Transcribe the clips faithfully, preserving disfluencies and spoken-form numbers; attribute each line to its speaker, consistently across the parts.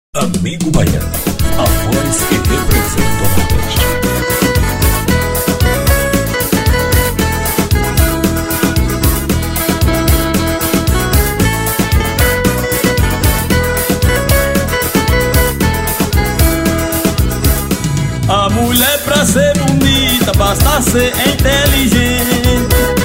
Speaker 1: Amigo Baiano, a voz que representa o Nordeste.
Speaker 2: A mulher pra ser bonita basta ser inteligente,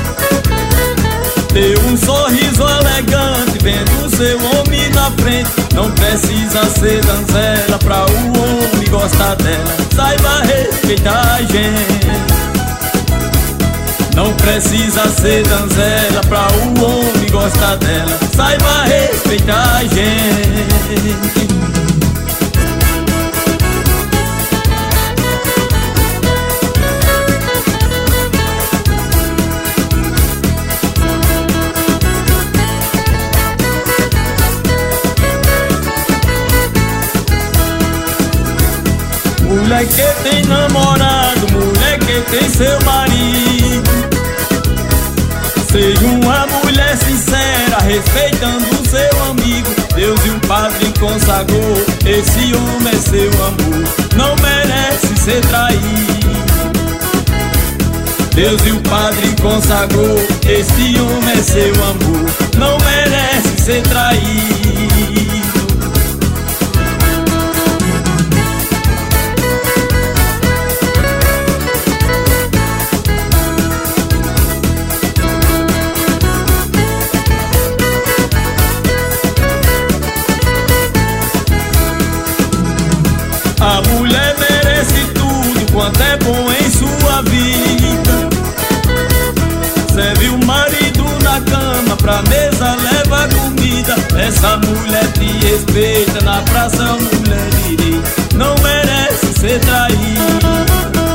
Speaker 2: ter um sorriso elegante, vendo seu homem na frente. Não precisa ser donzela pra o homem gostar dela, saiba respeitar a gente. Não precisa ser donzela pra o homem gostar dela, saiba respeitar a gente. Mulher que tem namorado, mulher que tem seu marido, seja uma mulher sincera, respeitando seu amigo. Deus e o Padre consagrou, esse homem é seu amor, não merece ser traído. Deus e o Padre consagrou, esse homem é seu amor, não merece ser traído. A mulher merece tudo quanto é bom em sua vida. Serve o marido na cama, pra mesa leva comida. Essa mulher te respeita, na praça mulher direita, não merece ser traída.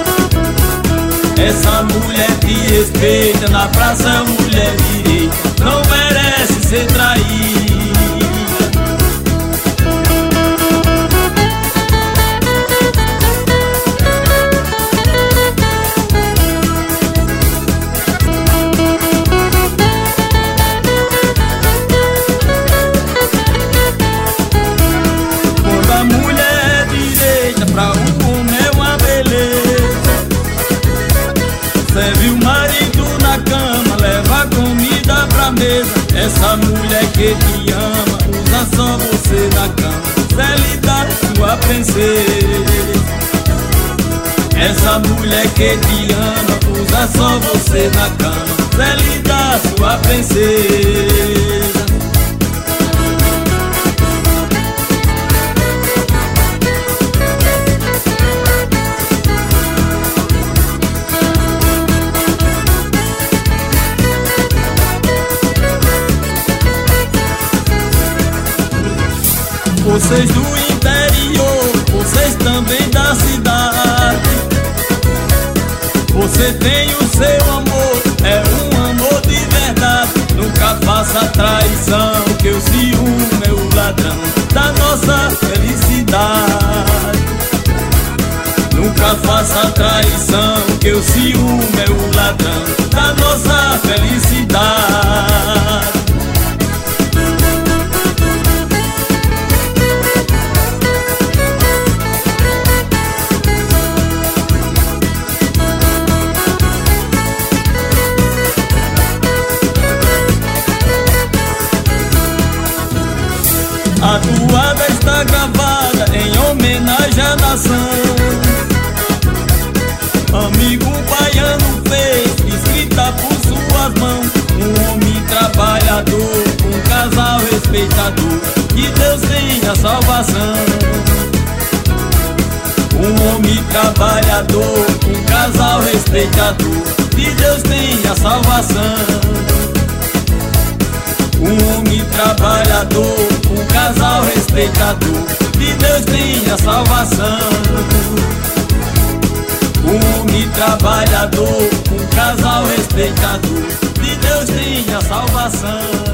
Speaker 2: Essa mulher te respeita, na praça mulher direita, não merece ser traída. Pra um homem é uma beleza, serve o marido na cama, leva comida pra mesa. Essa mulher que te ama, usa só você na cama, Célida, sua princesa. Essa mulher que te ama, usa só você na cama, Célida, sua princesa. Vocês do interior, vocês também da cidade, você tem o seu amor, é um amor de verdade. Nunca faça traição, que o ciúme é o ladrão da nossa felicidade. Nunca faça traição, que o ciúme é o ladrão da nossa felicidade. A toada está gravada em homenagem à nação. Amigo baiano fez, escrita por suas mãos. Um homem trabalhador, um casal respeitador, que Deus tenha salvação. Um homem trabalhador, um casal respeitador, que Deus tenha salvação. Um homem trabalhador, um casal respeitador, que Deus tenha salvação. Um homem trabalhador, um casal respeitador, que Deus tenha salvação.